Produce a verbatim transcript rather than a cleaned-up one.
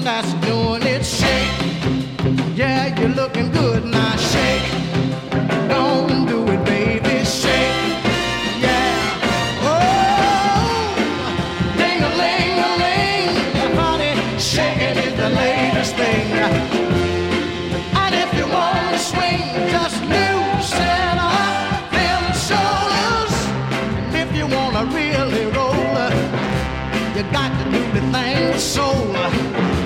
that's doing it. Shake, yeah, you're looking good now. Shake, don't do it, baby. Shake, yeah. Oh, ding-a-ling-a-ling, honey, shaking is the latest thing. And if you want to swing, just loosen up them shoulders. And if you want to really roll, you got to do the thing with soul.